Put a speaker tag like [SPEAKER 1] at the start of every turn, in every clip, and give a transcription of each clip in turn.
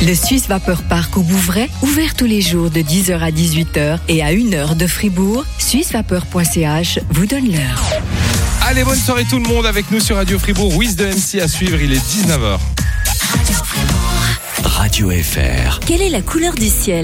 [SPEAKER 1] Le Suisse Vapeur Park au Bouvray, ouvert tous les jours de 10h à 18h et à 1h de Fribourg. Suissevapeur.ch vous donne l'heure.
[SPEAKER 2] Allez, bonne soirée tout le monde avec nous sur Radio Fribourg. Wiz de MC à suivre, il est 19h.
[SPEAKER 3] Radio FR.
[SPEAKER 1] Quelle est la couleur du ciel ?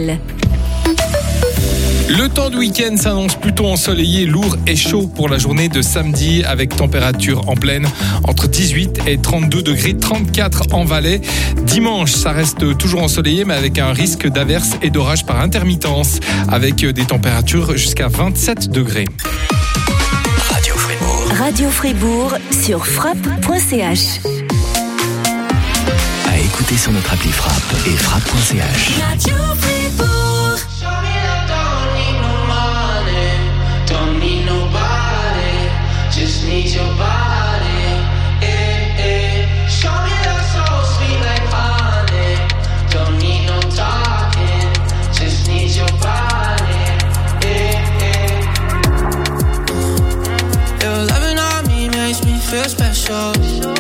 [SPEAKER 2] Le temps du week-end s'annonce plutôt ensoleillé, lourd et chaud pour la journée de samedi avec température en pleine entre 18 et 32 degrés, 34 en Valais. Dimanche, ça reste toujours ensoleillé mais avec un risque d'averses et d'orages par intermittence avec des températures jusqu'à 27 degrés.
[SPEAKER 3] Radio Fribourg.
[SPEAKER 1] Radio Fribourg sur frappe.ch.
[SPEAKER 3] À écouter sur notre appli Frappe et frappe.ch.
[SPEAKER 1] Radio Fribourg.
[SPEAKER 4] Just need your body, Show me love so sweet like honey. Don't need no talking, just need your body, Your loving on me makes me feel special.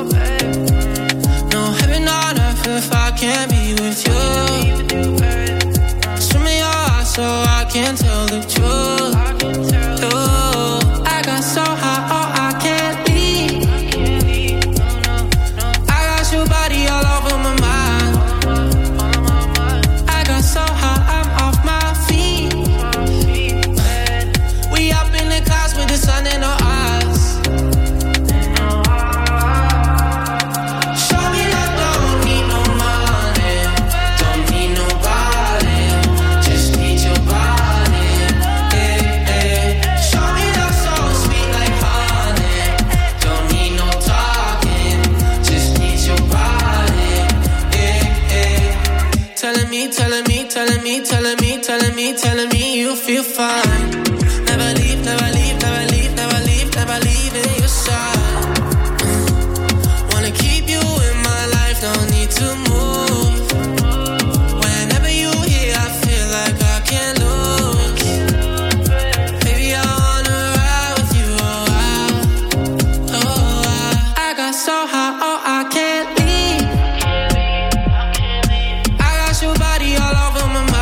[SPEAKER 4] No heaven on earth if I can't be with you. Swim in your eyes so I can tell the truth. I got so high. Telling me you feel fine. Never leave, never leave, never leave, never leave, never leave in your side. Wanna keep you in my life, don't need to move. Whenever you here, I feel like I can't lose. Baby, I wanna ride with you, I got so high, I can't leave. I got your body all over my mind.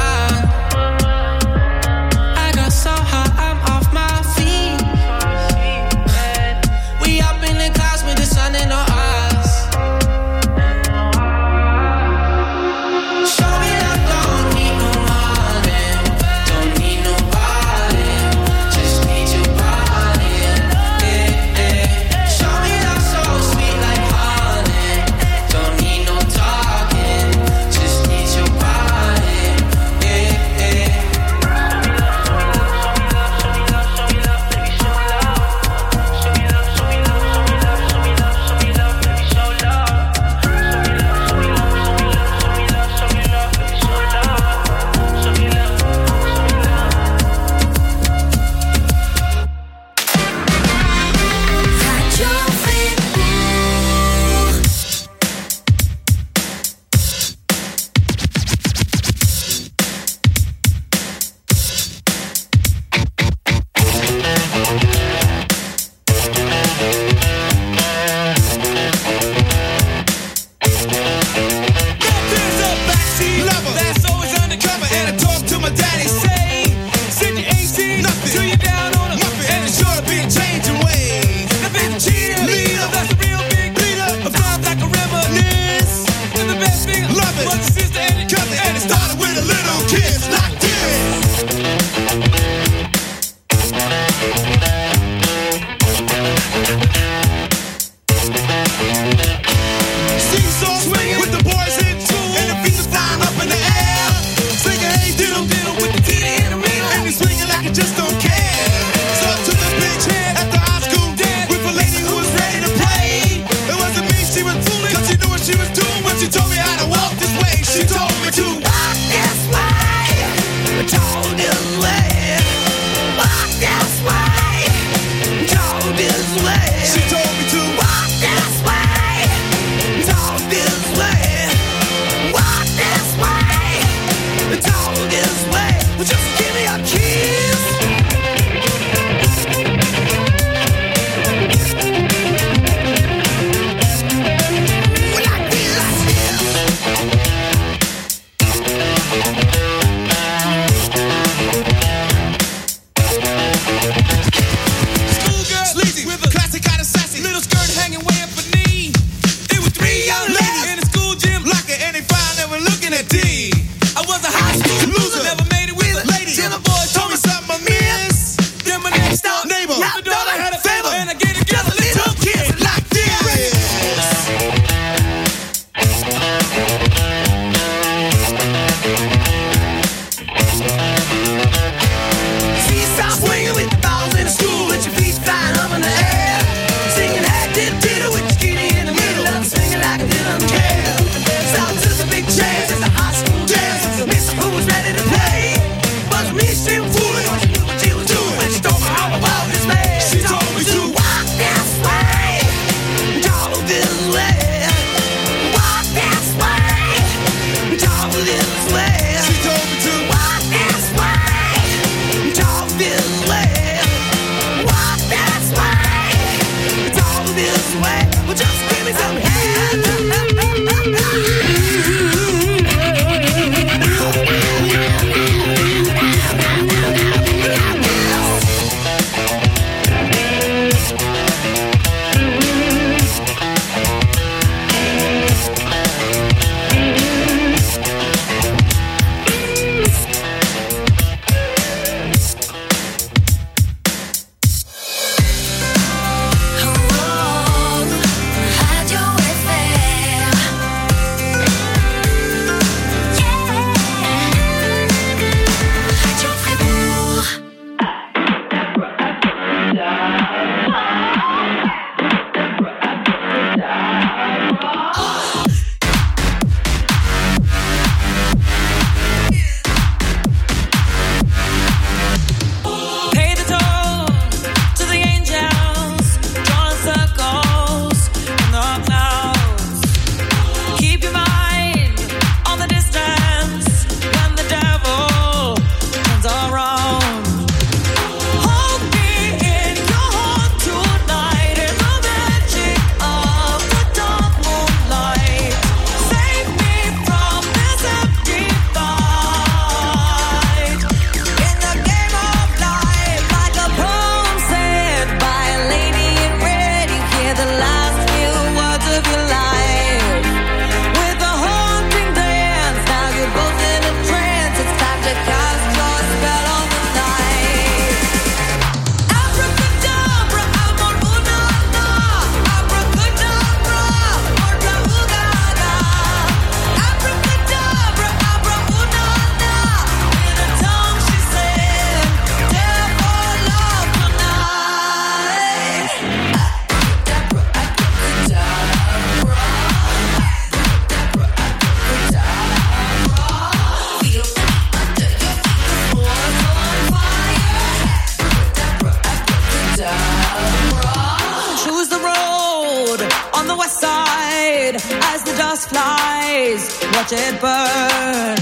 [SPEAKER 4] Just give me your keys.
[SPEAKER 5] Stop swinging with the balls in the school, with your feet flying up in the air. Singing hey diddle diddle with your kitty in the middle, I'm swinging like a didn't care. Stop to the big chance, it's a high school dance. Mr. Who's ready to play? But me still fooling, what you knew what you was doing when she told me all about this man. She told me to walk this way, talk this way. Walk this way, talk this way. She told me to walk this way, talk this way. Walk this way, talk this way. Well, just give me some head.
[SPEAKER 6] Watch it burn.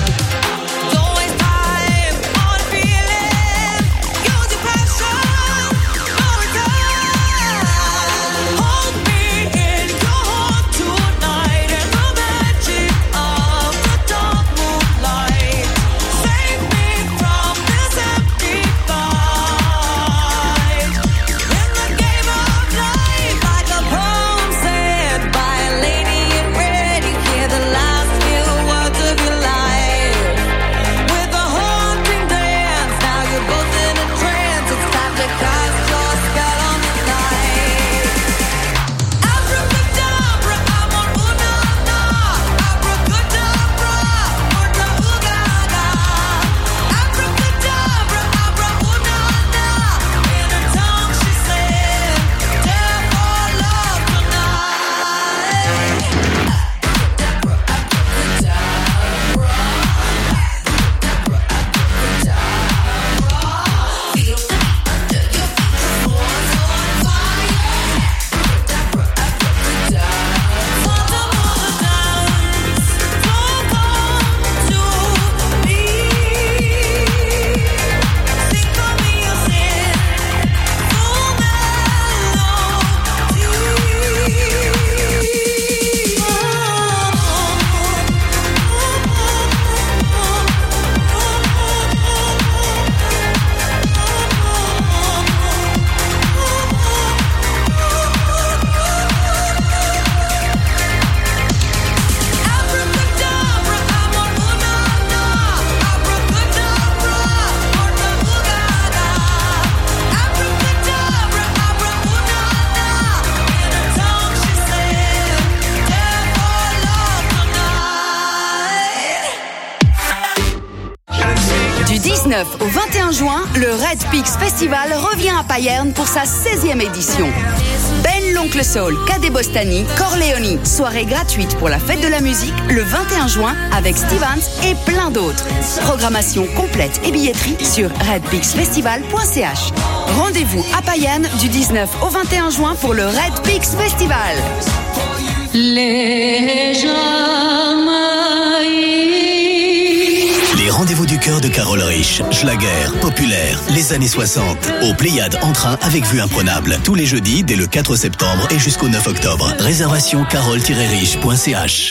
[SPEAKER 6] Don't waste time on a feeling. Use your passion. No return. Hold me in your heart tonight in the magic of the dark moonlight. Save me from this empty fight. In the game of life, like a poem said by a lady in red, you hear the last of your life.
[SPEAKER 7] 19 au 21 juin, le Red Peaks Festival revient à Payerne pour sa 16e édition. Ben l'Oncle Soul, Cadet Bostani, Corleone. Soirée gratuite pour la fête de la musique le 21 juin avec Stevens et plein d'autres. Programmation complète et billetterie sur redpeaksfestival.ch. Rendez-vous à Payerne du 19 au 21 juin pour le Red Peaks Festival.
[SPEAKER 3] Les rendez-vous du cœur de Carole Rich, Schlager, populaire, les années 60, au Pléiade en train avec vue imprenable. Tous les jeudis dès le 4 septembre et jusqu'au 9 octobre. Réservation carole-rich.ch.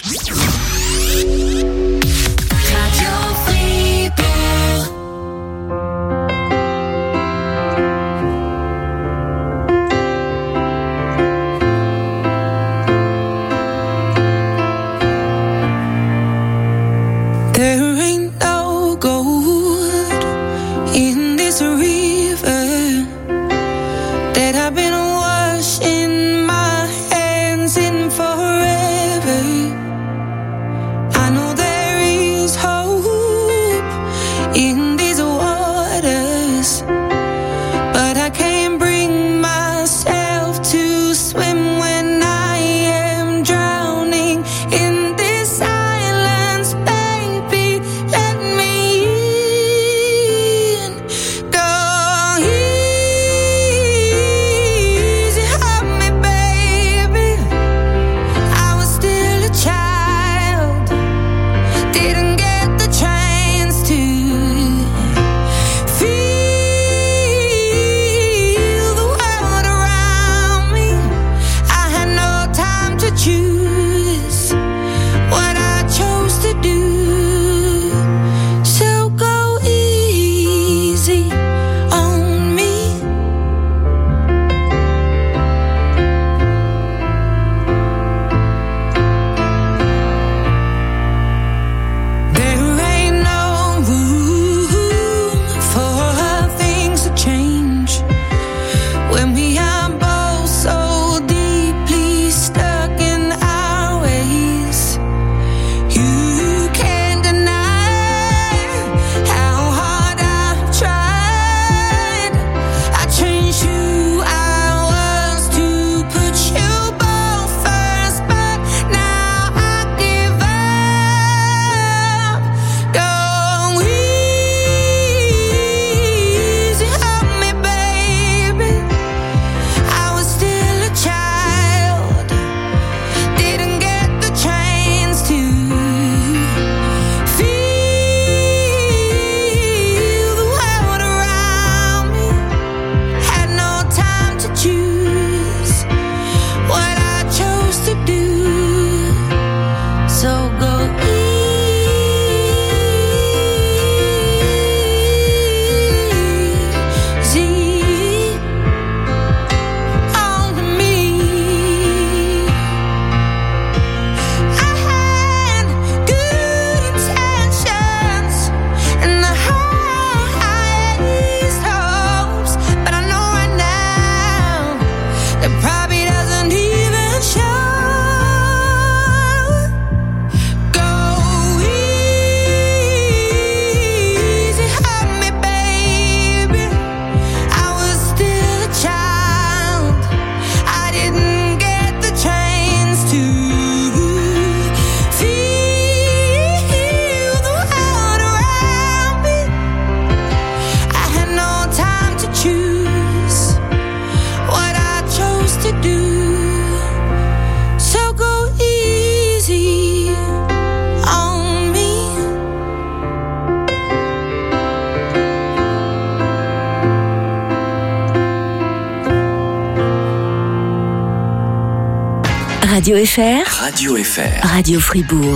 [SPEAKER 1] Radio FR.
[SPEAKER 3] Radio FR.
[SPEAKER 1] Radio Fribourg.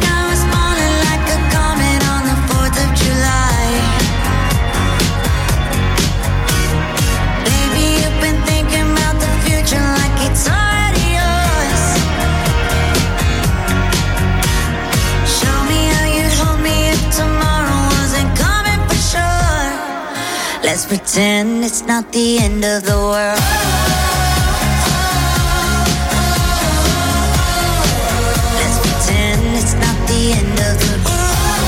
[SPEAKER 6] July. pretend it's not the end of the world. Let's pretend it's not the end of the world.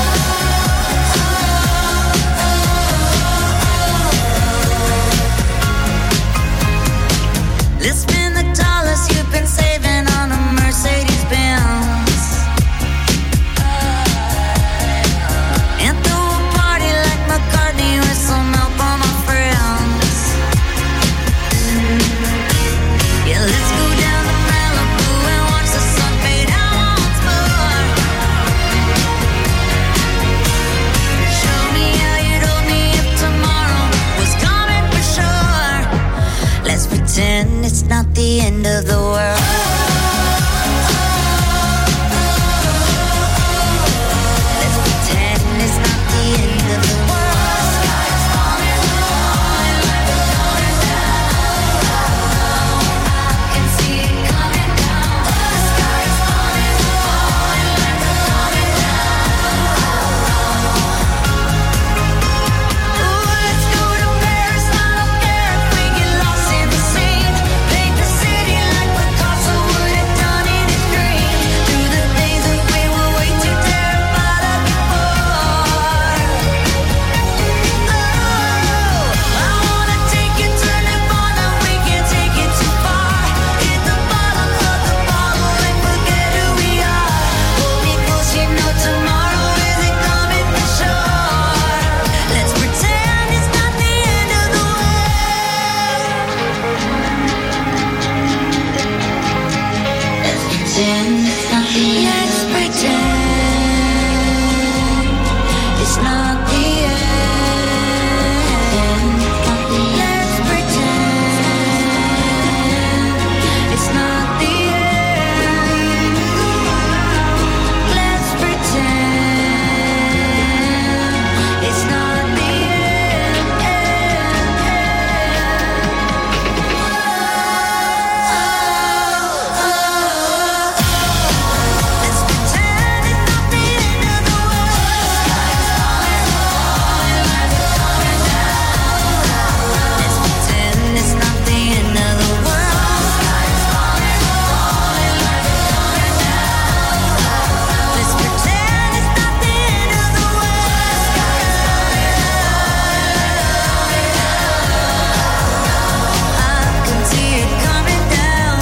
[SPEAKER 6] Let's spend the dollars you've been saving on a Mercedes Benz and throw a party like McCartney with some help on my friends. Yeah, let's go down to Malibu and watch the sun fade out once more. Show me how you'd hold me if tomorrow was coming for sure. Let's pretend it's not the end of the world. Let's pretend it's not the end of the world. Sky's falling, falling like it's coming down. I can see it coming down. The sky's falling, falling like it's coming down. Ooh, let's go to Paris. I don't care if we get lost in the sand. Paint the city like Picasso would have done in his dream. Through the days that we were way too terrified of before. Oh, I wanna take you to Nirvana. We can't take it too far. Hit the bottom of the bottle and forget who we are. Hold me close, you know tomorrow isn't coming for sure. Let's pretend it's not the end of the world. Let's pretend it's not the end. Let's pretend it's not the end. Let's pretend it's not the end. Let's pretend it's not the Let's pretend it's not the end of the world. Sky's falling, falling like it's coming down. Let's pretend it's not the end of the world. Sky's falling, falling like it's coming down. Let's pretend it's not the end of the world. Sky's falling, I can see it coming down.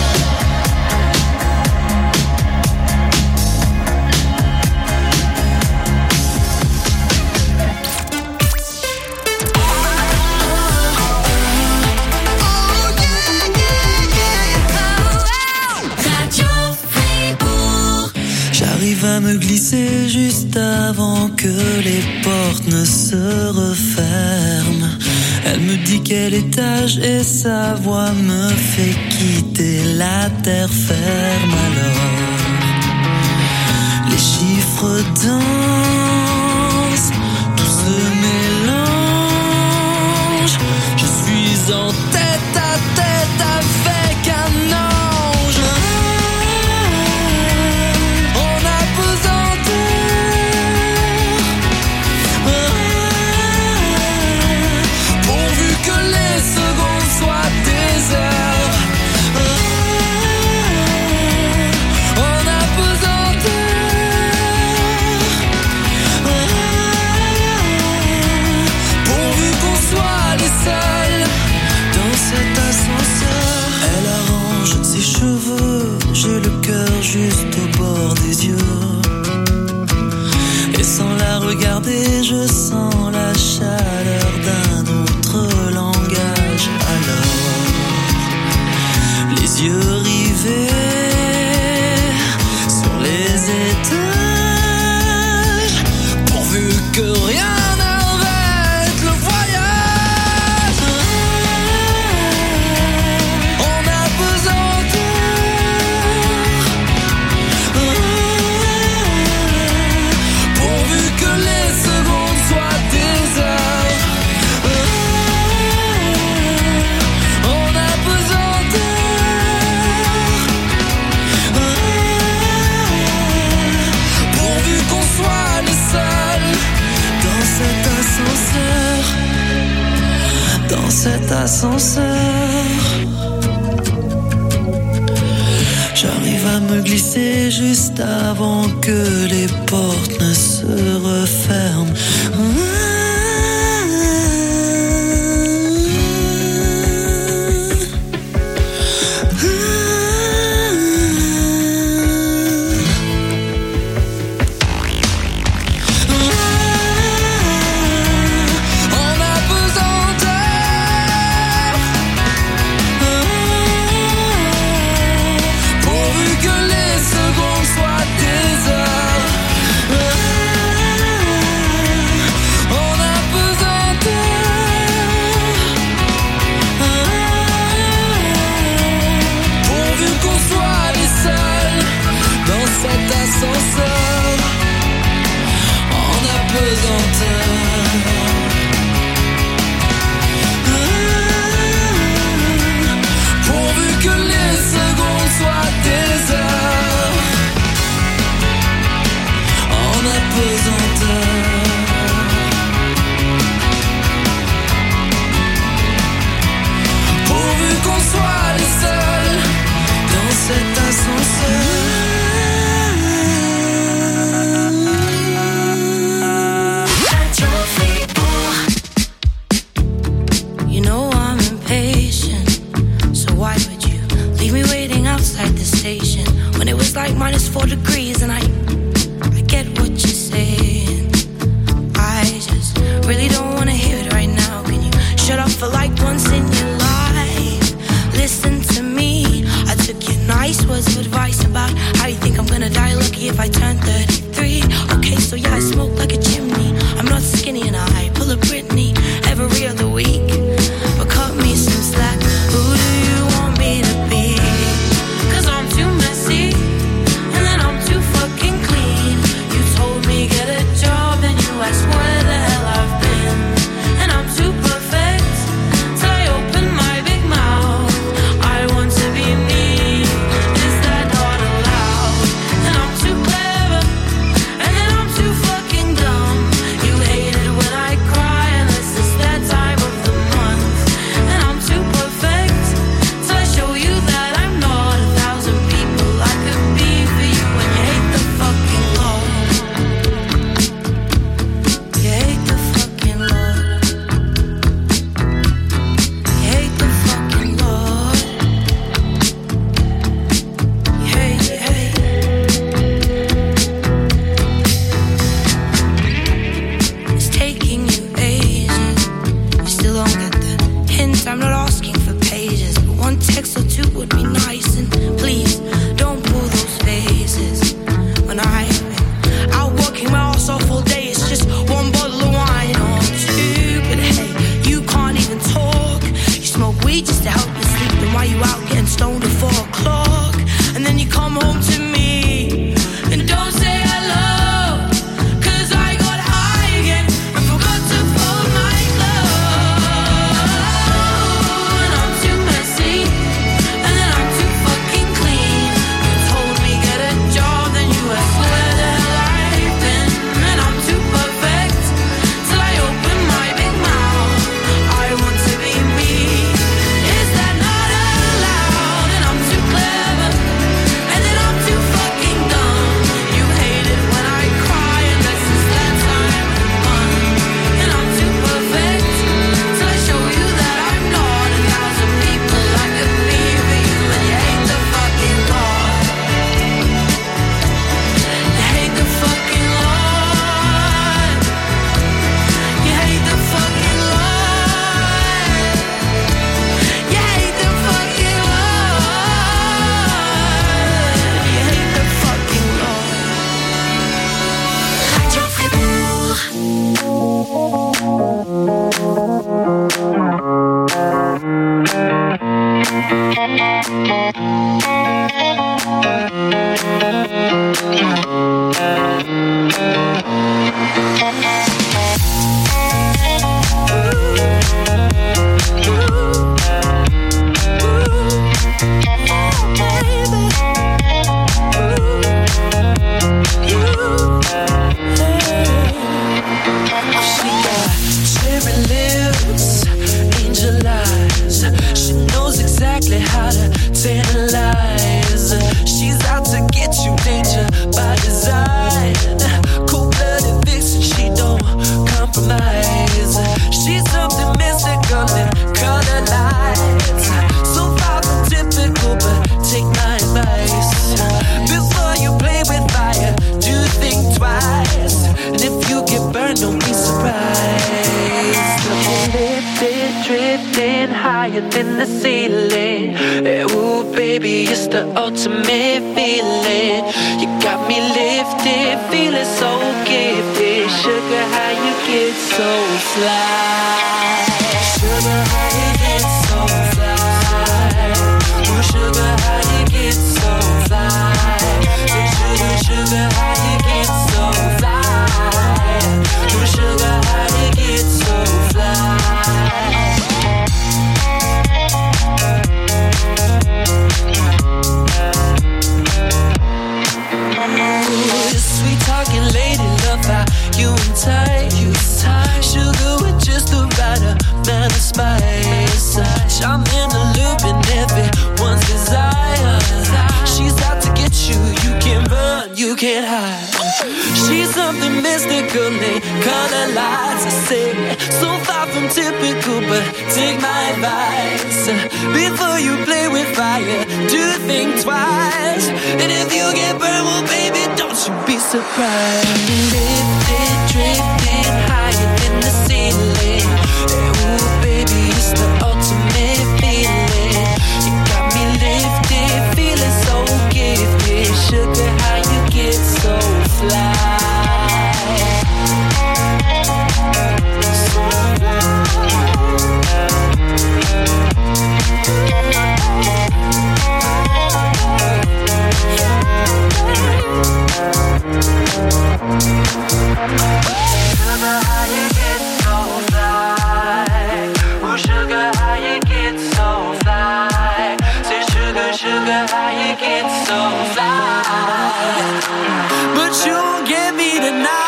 [SPEAKER 6] Radio Fribourg.
[SPEAKER 8] J'arrive à me glisser juste avant que les portes ne se referment. Elle me dit quel étage et sa voix me fait quitter la terre ferme. Alors, les chiffres dansent, tout se mélange. Je suis en tête à tête avec un ange. On a pesanteur, pourvu que les secondes soient des heures. On a pesanteur, cet ascenseur. J'arrive à me glisser juste avant que les portes ne se referment.
[SPEAKER 6] Is that not allowed? And I'm too glad
[SPEAKER 8] in the ceiling. Ooh, baby, it's the ultimate feeling. You got me lifted, feeling so gifted. Sugar, how you get so fly? Sugar, how you get so fly? Ooh, sugar, how you get so fly? Sugar, sugar, how you get so fly? Ooh, sugar, how you get so fly? Sweet talking lady, love how you entice. Sugar with just the right amount of spice. I'm in the loop and everyone's desire. She's out to get you, you can't run, you can't hide. She's something mystical, they color lights. I say, so far from typical, but take my advice. Before you play with fire, do think twice. And if you get burned, well baby, don't you be surprised. Lifted, drifted higher than the ceiling. Ooh baby, it's the ultimate feeling. You got me lifted, feeling so gifted. Sugar, how you get so fly? Sugar, how you get so fly? Oh, sugar, how you get so fly? Say, sugar, sugar, how you get so fly? But you won't get me tonight.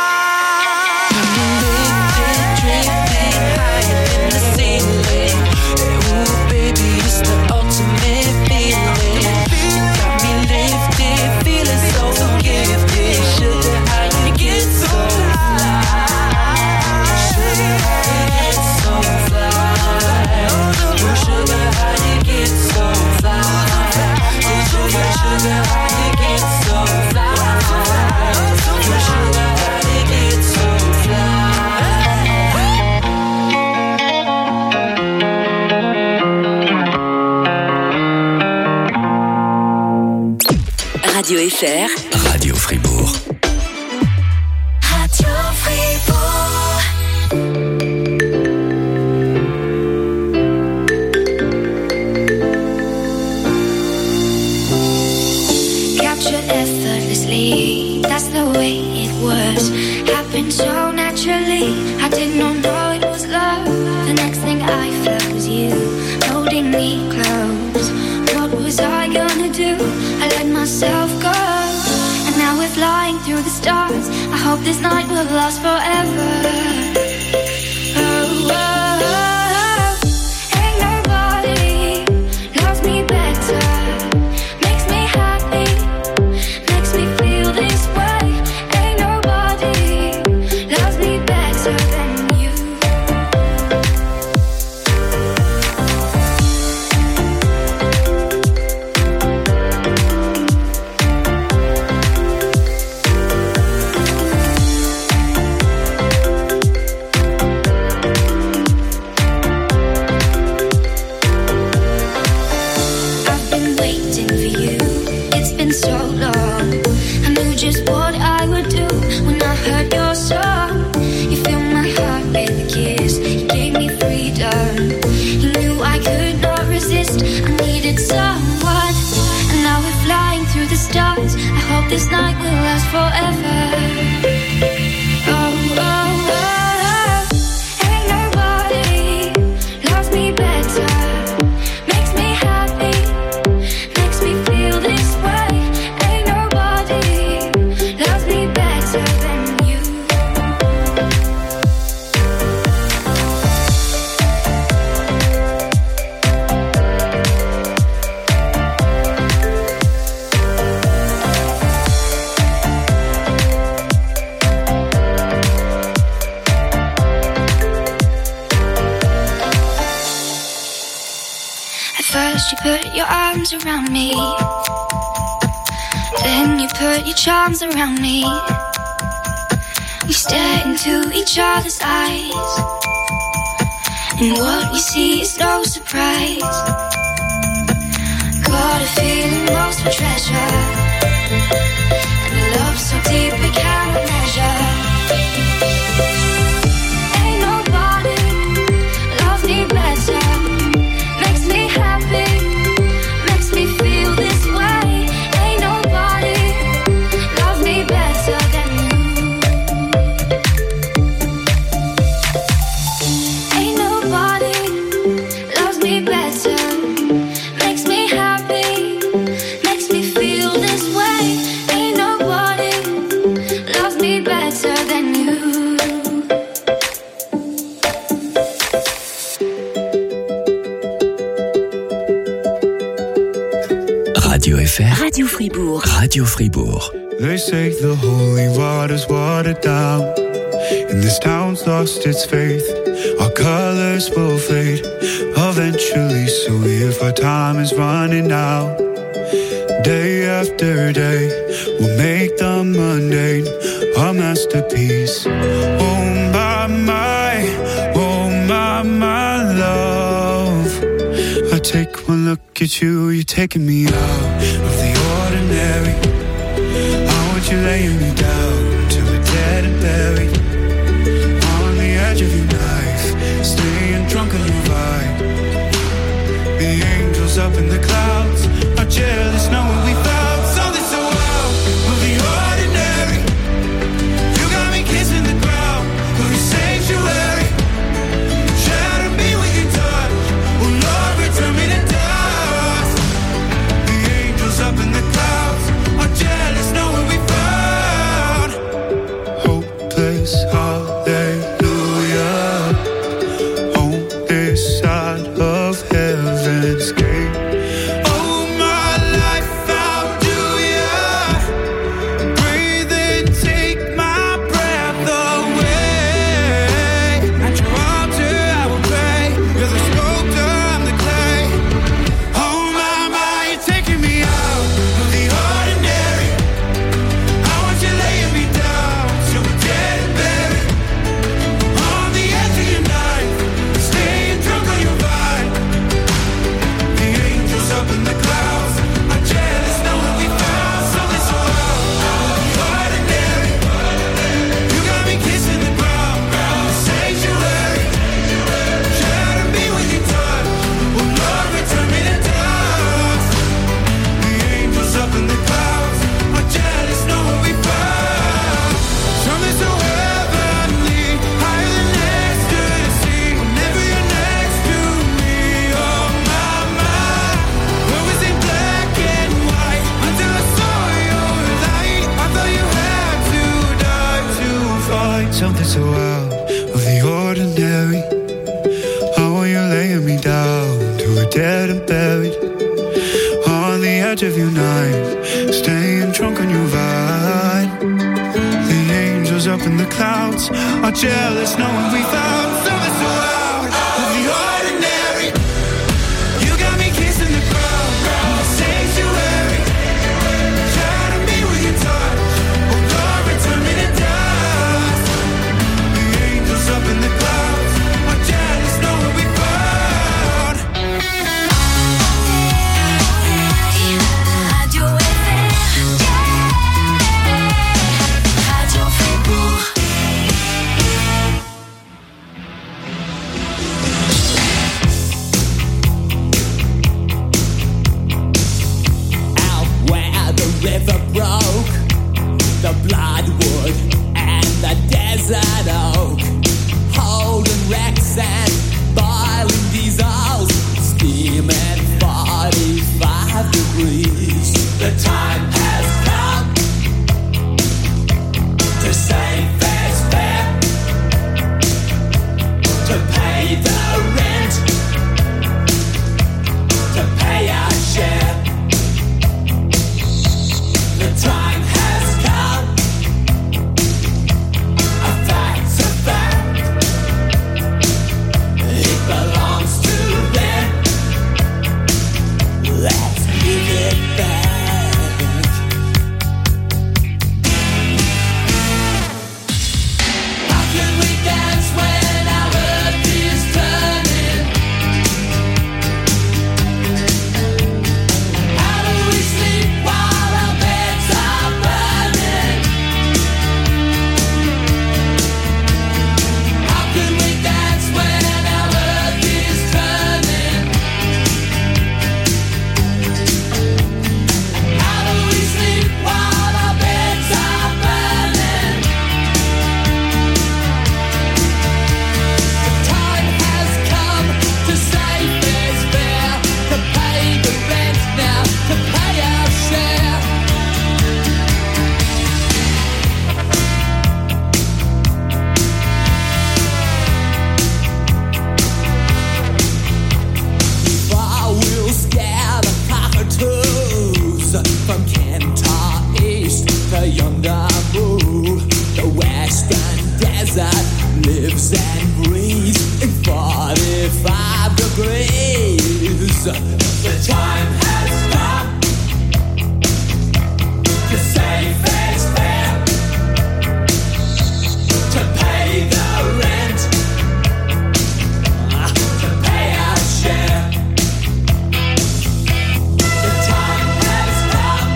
[SPEAKER 1] Radio FR,
[SPEAKER 3] Radio Fribourg.
[SPEAKER 1] Radio Fribourg.
[SPEAKER 6] Captured effortlessly, that's the way it was. Happened so naturally, I did not know it was love. The next thing I felt was you, holding me close. What was I gonna do? I let myself go, and now we're flying through the stars. I hope this night will last forever. Oh, oh, oh. Ain't nobody loves me better. Makes me happy, makes me feel this way. Ain't nobody loves me better than you. This night will last forever. Oh, oh, oh. Ain't nobody loves me better. Makes me happy, makes me feel this way. Ain't nobody loves me better than you. First you put your arms around me, then you put your charms around me. We stare into each other's eyes, And what we see is no surprise. Got a feeling lost for treasure. And love so deep we cannot measure. Ain't nobody loves me better. Makes me happy, makes me feel this way. Ain't nobody loves me better than you. Ain't nobody loves me better. Makes me happy, makes me feel this way. Ain't nobody loves me better than you.
[SPEAKER 3] Radio FR.
[SPEAKER 1] Radio Fribourg.
[SPEAKER 3] Radio Fribourg.
[SPEAKER 9] They say the holy water's watered down, and this town's lost its faith. Our colors will fade eventually, so if our time is running out, day after day, we'll make the mundane our masterpiece. Oh my love, I take one look at you, you're taking me out of the ordinary. I want you laying me down till we're dead and buried, on the edge of your knife, staying drunk on your vibe. The angels up in the clouds are jealous knowing we found something so wild of the ordinary. You got me kissing the ground of your sanctuary. Shatter me with your touch, oh Lord, return me to dust. The angels up in the clouds are jealous knowing we found hopeless hallelujah on this side of heaven's gate. Oh my life, how do ya breathe and take my breath away? At your altar I will pray, you're the sculptor, I'm the clay. Oh my, you're taking me out of the ordinary. I want you laying me down till we're dead and buried, on the edge of your knife, staying drunk on your vine. The angels up in the clouds are jealous knowing we found something so wild, the ordinary. You got me kissing the ground, the sanctuary. Shatter me with your touch, oh Lord, return me to dust. The angels up in the clouds are jealous knowing we found something so heavenly, higher than ecstasy. Whenever you're next to me, oh my, where was in black and white until I saw your light. I thought you had to die to find something so out of the ordinary. How are you laying me down till we're dead and buried, on the edge of your knife, staying drunk on your vine. The angels up in the clouds are jealous knowing we found something so out of the ordinary. You got me kissing the ground, the sanctuary. Shatter me with your touch, oh Lord, return me to dust. The angels up in the clouds are jealous knowing we found.
[SPEAKER 6] Radio FR, Radio Fribourg.
[SPEAKER 10] Out where the river broke, the bloodwood and the desert oak, holding wrecks and boiling diesels, steaming 45 degrees. The time has come to save fair's fair, to pay the rent, to pay our share. The time has come, a fact of The time has come to say fair's fair, to pay the rent, to pay our share. The time has come,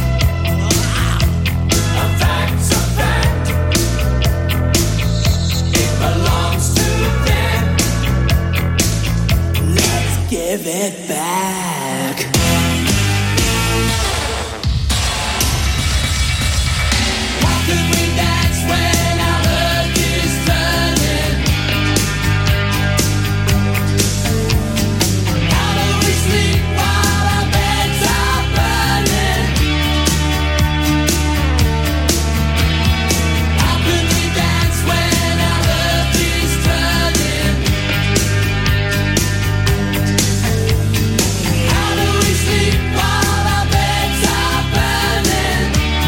[SPEAKER 10] a fact's a fact, it belongs to them. Let's give it back. How could we dance when our earth is turning? How do we sleep while our beds are burning? How could we dance when our earth is turning? How do we sleep while our beds are burning?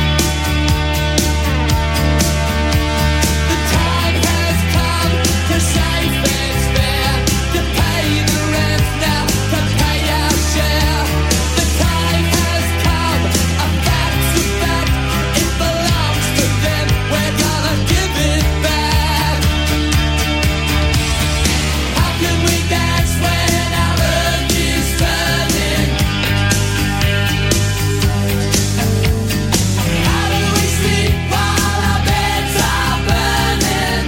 [SPEAKER 10] The time has come to say fair's fair, to pay the rent now, to pay our share. The time has come, a fact's a fact, it belongs to them, we're gonna give it back. How can we dance when our earth is turning? How do we sleep while our beds are burning?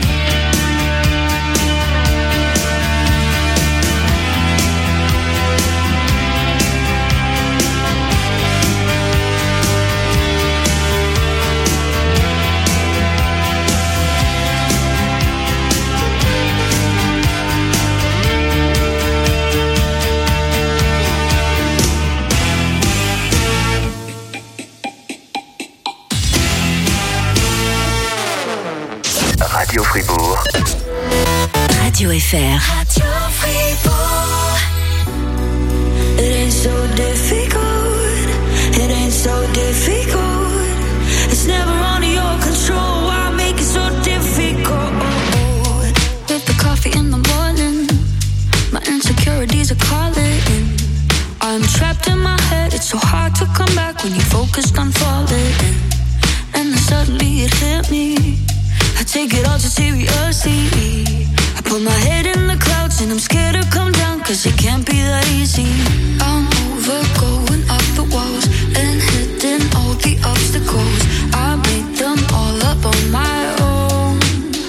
[SPEAKER 3] Radio Fribourg.
[SPEAKER 1] Radio FR.
[SPEAKER 6] Radio Fribourg. It ain't so difficult. It ain't so difficult. It's never under your control. Why make it so difficult? With the coffee in the morning, my insecurities are calling. I'm trapped in my head. It's so hard to come back when you're focused on falling. And then suddenly it hit me. I take it all too seriously. I put my head in the clouds and I'm scared to come down, cause it can't be that easy. I'm over going up the walls and hitting all the obstacles. I made them all up on my own.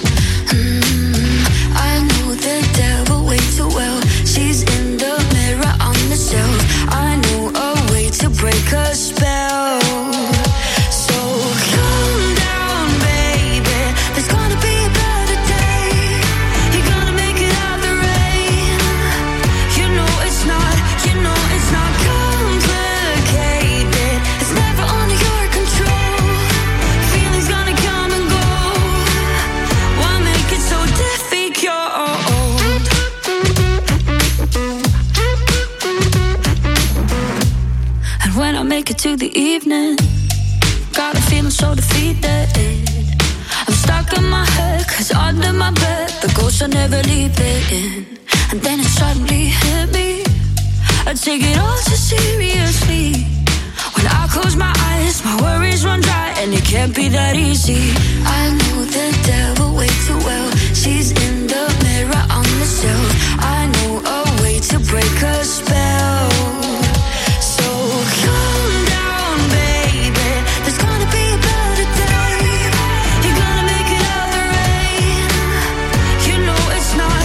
[SPEAKER 6] I know the devil way too well. She's in the mirror on the shelf. I know a way to break her spell. So calm down, baby. There's gonna be a better day. You're gonna make it out the rain. You know it's not complicated. It's never under your control. Feelings gonna come and go. Why make it so difficult? And when I make it to the evening, got a feeling so defeated. I'm stuck in my head, cause under my bed the ghosts are never leaving. And then it suddenly hit me, I take it all too seriously. When I close my eyes, my worries run dry, and it can't be that easy. I know the devil way too well. She's in the mirror on the shelf. I know a way to break her spell. So calm down, baby. There's gonna be a better day. You're gonna make it out the rain. You know it's not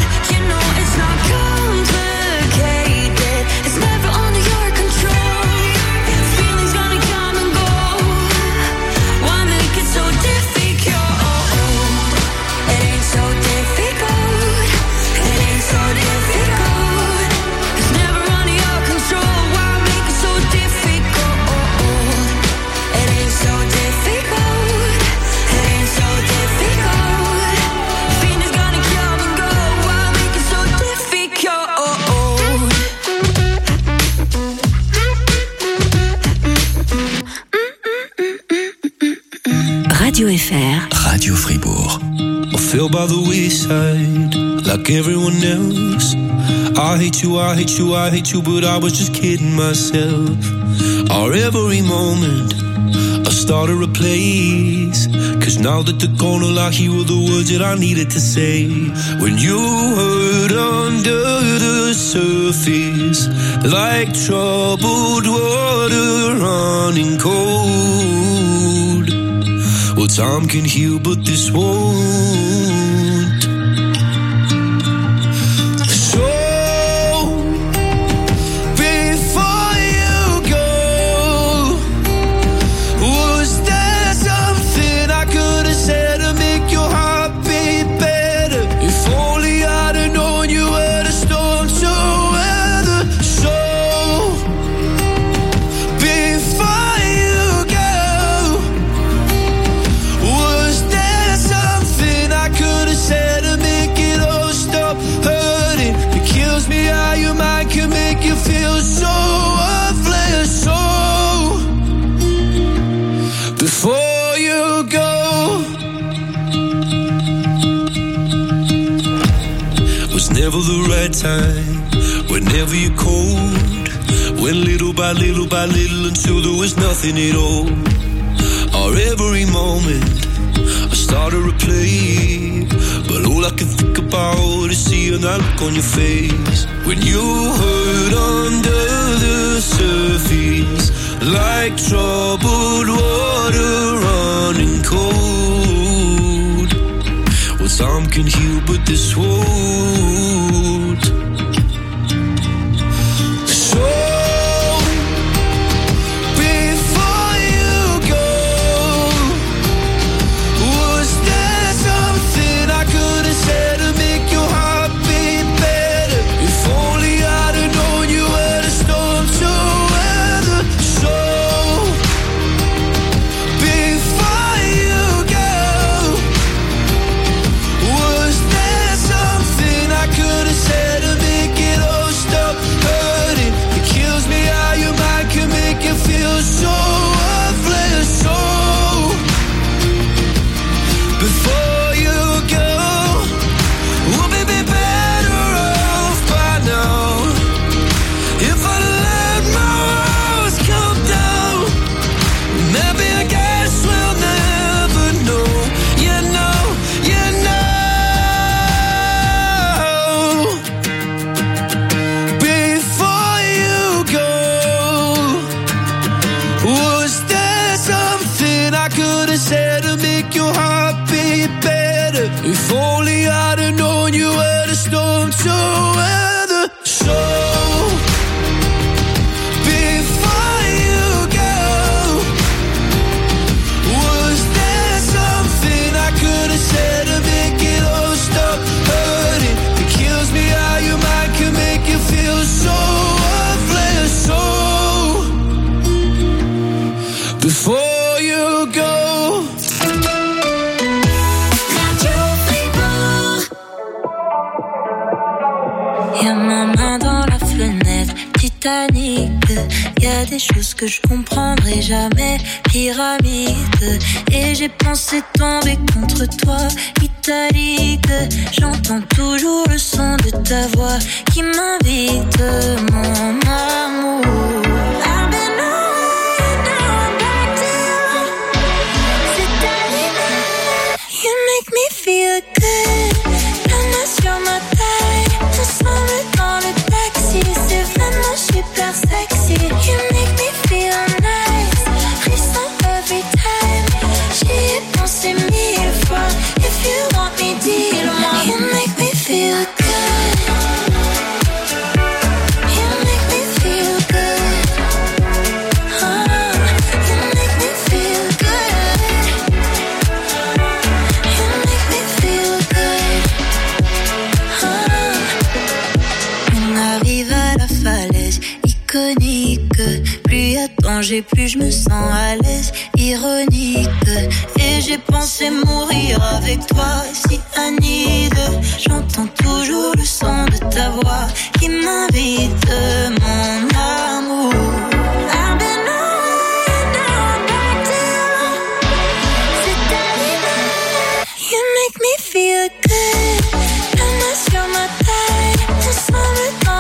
[SPEAKER 6] complicated. It's never under your control. Feelings gonna come and go. Why make it so difficult? It ain't so difficult. It ain't so difficult. It's never under your control. Why make it so difficult? It ain't so difficult. It ain't so difficult. Feelings gonna come and go. Why make it so difficult?
[SPEAKER 1] Radio FR.
[SPEAKER 3] Radio Fribourg.
[SPEAKER 11] I feel by the wayside like everyone else. I hate you, I hate you, I hate you, but I was just kidding myself. Our every moment I started a place, 'cause now that they're gone, all I hear were the words that I needed to say. When you hurt under the surface, like troubled water running cold. Well, time can heal, but this won't. So, before you go, was there something I could have said to make your heart beat better? If only I'd have known you were the storm to weather. So, before you go, was there something I could have said to make it all stop hurting? It kills me how your mind can make you feel so worthless. So, before you go, was never the right time, whenever you're cold, went little by little by little until there was nothing at all. Our every moment I started to play, but all I can think about is seeing that look on your face. When you hurt under the surface, like troubled water running cold. Well, time can heal, but this won't. So, before you go, was there something I could have said to make your heart beat better? If only I'd have known you were the storm to weather. So, before you go, was there something I could have said to make it all stop hurting? It kills me how your mind can make you feel so worthless. So, before you go, we'll be better off by now. If I let my walls come down, maybe I guess we'll never know. You know, you know. Before you go, was there something I could have said to make your heart beat better? If only I'd have known you were the storm to weather. So, before you go, was there something I could have said to make it all stop hurting? It kills me how your mind can make you feel so worthless. So, before you go.
[SPEAKER 8] Y'a ma main dans la fenêtre, Titanic. Y'a des choses que je comprendrai jamais, pyramide. Et j'ai pensé tomber contre toi, italique. J'entends toujours le son de ta voix qui m'invite, mon amour. I've been away, now I'm back down. C'est terminé. You make me feel good. La main sur ma taille, ensemble dans le taxi. C'est vraiment super sexy. You make me feel nice. Frisson every time. J'y ai pensé 1000 fois. If you want me, dis-le-moi. You make me feel good. You make me feel good. Oh, you make me feel good. You make me feel good. Oh. On arrive à la falaise iconique. Plus y a danger, plus je me sens à l'aise. Ironique. Et j'ai pensé mourir avec toi, si Anide. J'entends toujours le son de ta voix qui m'invite, mon amour. I've been away, now I'm back down. C'est terminé. You make me feel good. La main sur ma taille, ensemble dans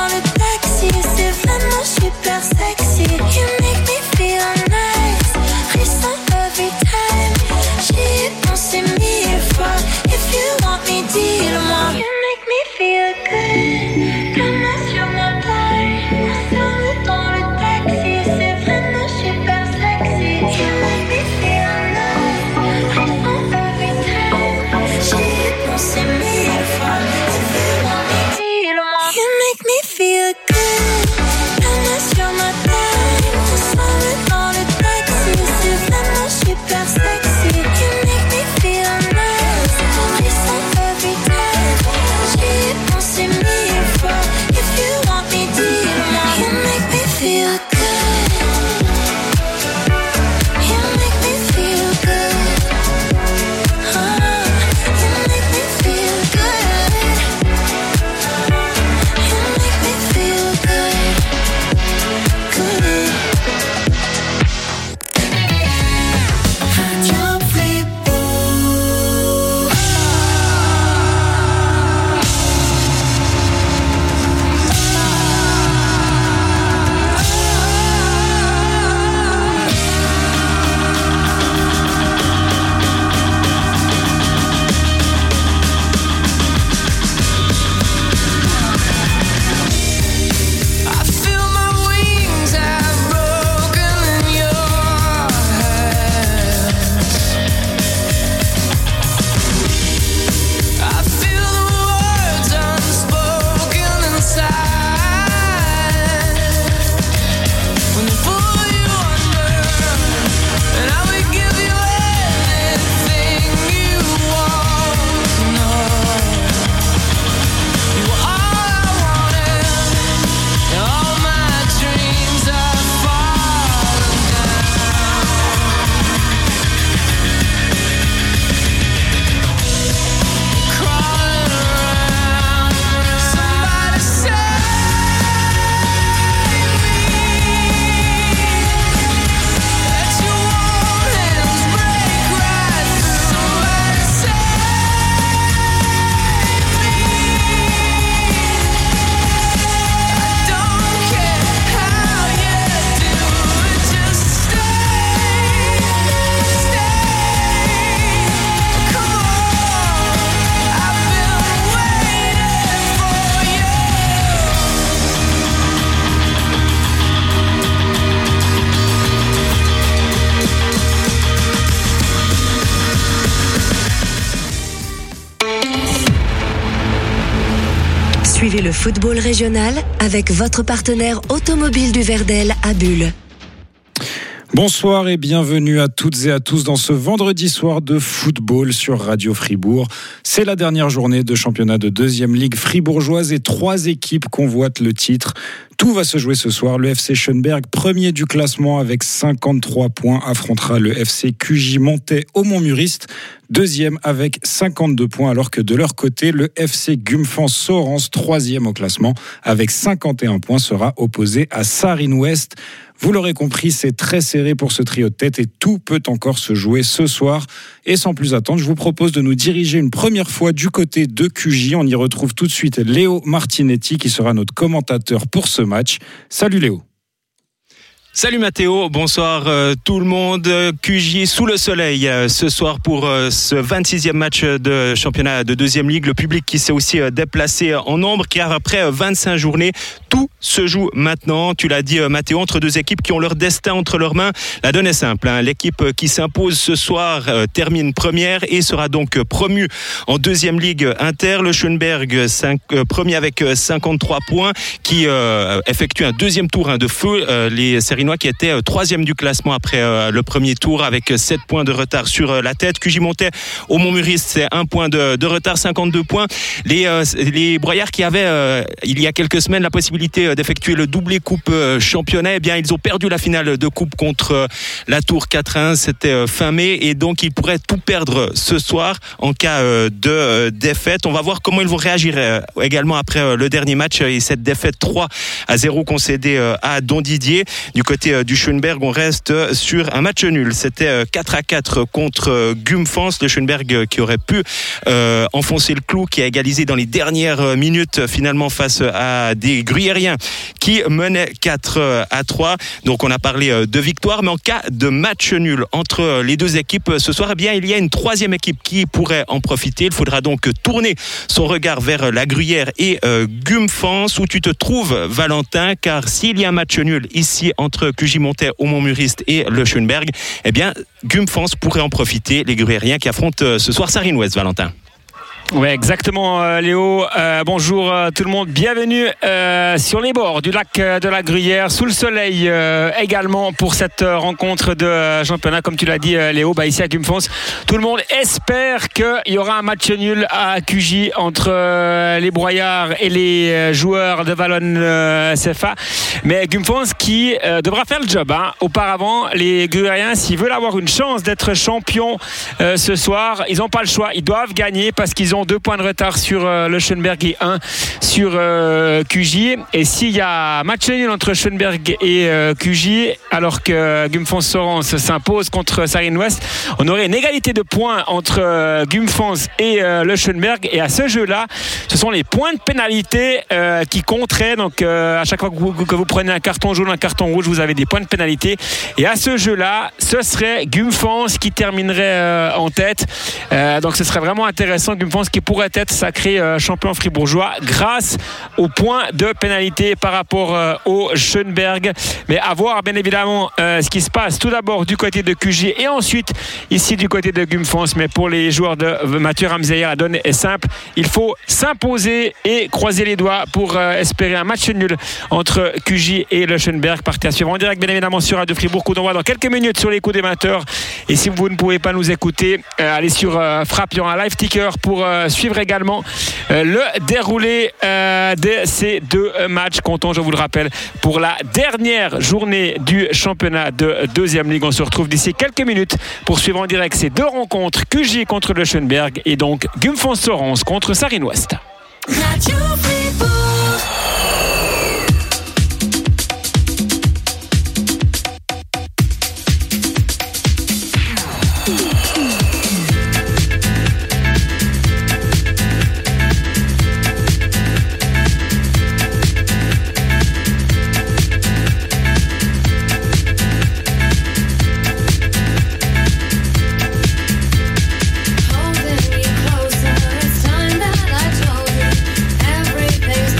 [SPEAKER 12] le football régional avec votre partenaire automobile du Verdel à Bulle.
[SPEAKER 13] Bonsoir et bienvenue à toutes et à tous dans ce vendredi soir de football sur Radio Fribourg. C'est la dernière journée de championnat de 2e Ligue fribourgeoise et 3 équipes convoitent le titre. Tout va se jouer ce soir. Le FC Schönberg, premier du classement avec 53 points, affrontera le FC QJ Montais au Montmuriste, deuxième avec 52 points, alors que de leur côté, le FC Gumfans-Sorens, troisième au classement avec 51 points, sera opposé à Sarine-Ouest. Vous l'aurez compris, c'est très serré pour ce trio de tête et tout peut encore se jouer ce soir. Et sans plus attendre, je vous propose de nous diriger une première fois du côté de QJ. On y retrouve tout de suite Léo Martinetti qui sera notre commentateur pour ce match. Salut Léo.
[SPEAKER 14] Salut Mathéo, bonsoir tout le monde. QJ sous le soleil ce soir pour ce 26e match de championnat de 2e Ligue. Le public qui s'est aussi déplacé en nombre car après 25 journées, tout se joue maintenant. Tu l'as dit Mathéo, entre deux équipes qui ont leur destin entre leurs mains. La donne est simple, hein. L'équipe qui s'impose ce soir termine première et sera donc promue en 2e Ligue inter. Le Schönberg premier avec 53 points qui effectue un deuxième tour de feu. Les Sérinois qui étaient 3e du classement après le premier tour avec 7 points de retard sur la tête. QJ Montais au Montmuriste, c'est 1 point de retard, 52 points. Les Broyards qui avaient il y a quelques semaines la possibilité d'effectuer le doublé coupe championnat, eh bien ils ont perdu la finale de coupe contre la Tour 4-1, c'était fin mai et donc ils pourraient tout perdre ce soir en cas de défaite. On va voir comment ils vont réagir également après le dernier match et cette défaite 3-0 concédée à Don Didier. Du côté du Schönberg, on reste sur un match nul. C'était 4-4 contre Gumfans. Le Schönberg qui aurait pu enfoncer le clou, qui a égalisé dans les dernières minutes finalement face à des Gruyériens qui menaient 4-3. Donc on a parlé de victoire, mais en cas de match nul entre les deux équipes ce soir, eh bien il y a une 3e équipe qui pourrait en profiter. Il faudra donc tourner son regard vers la Gruyère et Gumfans où tu te trouves Valentin, car s'il y a un match nul ici entre QJ Montais au Montmuriste et le Schönberg, eh bien Gumfans pourrait en profiter, les Gruyériens qui affrontent ce soir Sarine-Ouest, Valentin.
[SPEAKER 15] Ouais, exactement Léo. Bonjour tout le monde. Bienvenue sur les bords du lac de la Gruyère, sous le soleil également pour cette rencontre de championnat. Comme tu l'as dit Léo, ici à Gumfans, tout le monde espère qu'il y aura un match nul à QJ entre les Broyards et les joueurs de Wallonne CFA. Mais Gumfans qui devra faire le job. Auparavant, les Gruyériens, s'ils veulent avoir une chance d'être champions ce soir, ils n'ont pas le choix. Ils doivent gagner parce qu'ils ont 2 points de retard sur le Schönberg et 1 sur QJ. Et s'il y a match nul entre Schönberg et QJ, alors que Gumfans-Sorens s'impose contre Sarine-Ouest, on aurait une égalité de points entre Gumfans et le Schönberg. Et à ce jeu-là, ce sont les points de pénalité qui compteraient. Donc à chaque fois que vous prenez un carton jaune, un carton rouge, vous avez des points de pénalité. Et à ce jeu-là, ce serait Gumfans qui terminerait en tête. Donc ce serait vraiment intéressant. Gumfans qui pourrait être sacré champion fribourgeois grâce aux points de pénalité par rapport au Schönberg. Mais à voir bien évidemment ce qui se passe tout d'abord du côté de QJ et ensuite ici du côté de Gumfans. Mais pour les joueurs de Mathieu Ramseyer, la donne est simple. Il faut s'imposer et croiser les doigts pour espérer un match nul entre QJ et le Schönberg. Partie à suivre en direct bien évidemment sur Radio Fribourg. Coup d'envoi dans quelques minutes sur les coups des amateurs. Et si vous ne pouvez pas nous écouter, allez sur Frappe, il y aura un live ticker pour suivre également le déroulé de ces 2 matchs. Comptons, je vous le rappelle, pour la dernière journée du championnat de 2e Ligue. On se retrouve d'ici quelques minutes pour suivre en direct ces 2 rencontres, QJ contre le Schönberg et donc Gumfans-Sorens contre Sarine-Ouest.
[SPEAKER 6] Radio Fribourg.
[SPEAKER 10] Holding you closer, it's time that I told you everything's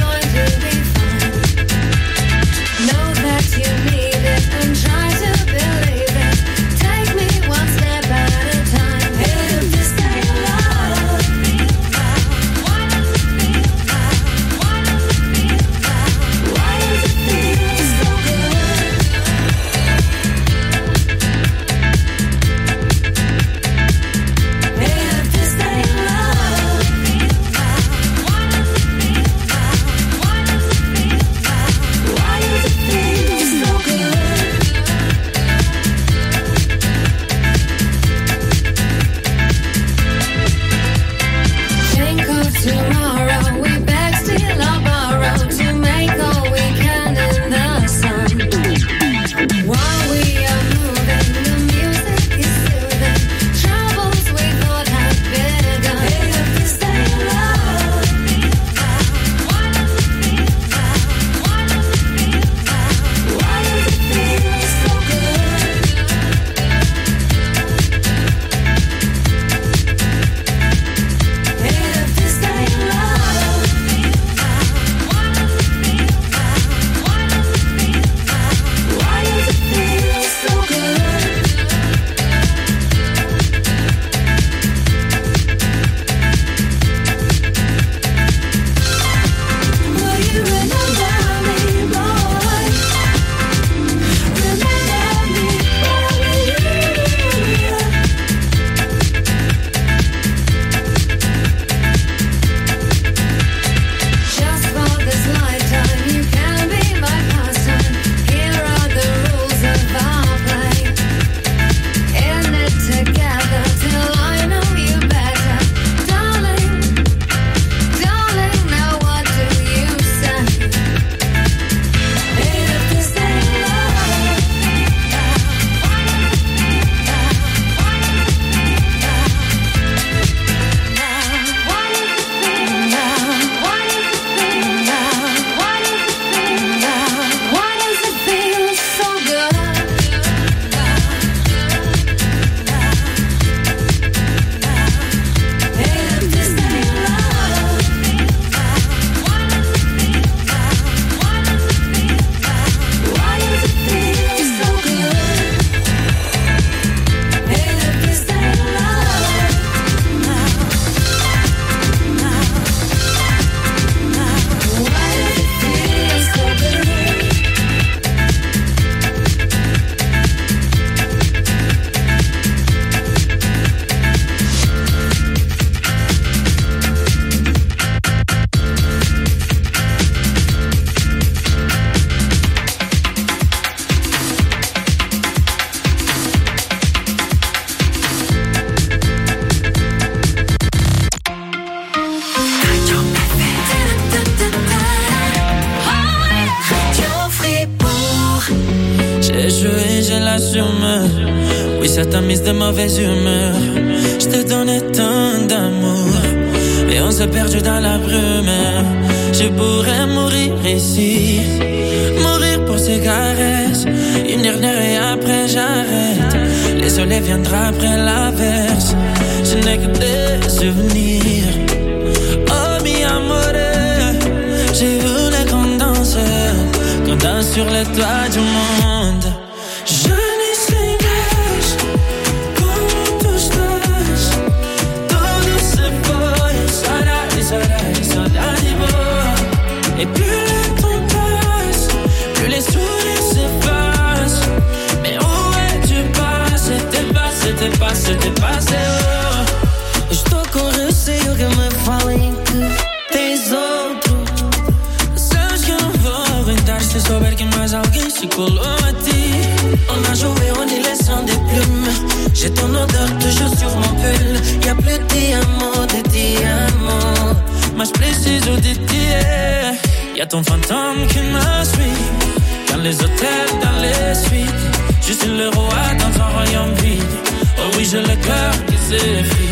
[SPEAKER 8] ça t'a mise de mauvaise humeur. Je te donnais tant d'amour et on s'est perdu dans la brume. Je pourrais mourir ici, mourir pour ces caresses. Une dernière et après j'arrête. Le soleil viendra après l'averse. Je n'ai que des souvenirs. Oh mi amore, j'ai voulu qu'on danse sur les toits du monde. Je n'y sais gage, comme tout se passe. Todo se pone, saudade beau. Et plus le temps passe, plus les sourires s'effacent. Mais où es-tu passé? T'es passé, oh. Estou com receio que me falem que tens outro. Sabes que eu não vou aguentar se souber que mais alguém se colou a ti. On a joué en laissant des plumes. J'ai ton odeur toujours sur mon pull. Y'a plus de diamants, mas preciso de ti. Y'a ton fantôme qui me suit dans les hôtels, dans les suites. Je suis le roi dans un royaume vide. Oh oui, j'ai le cœur qui s'effrite.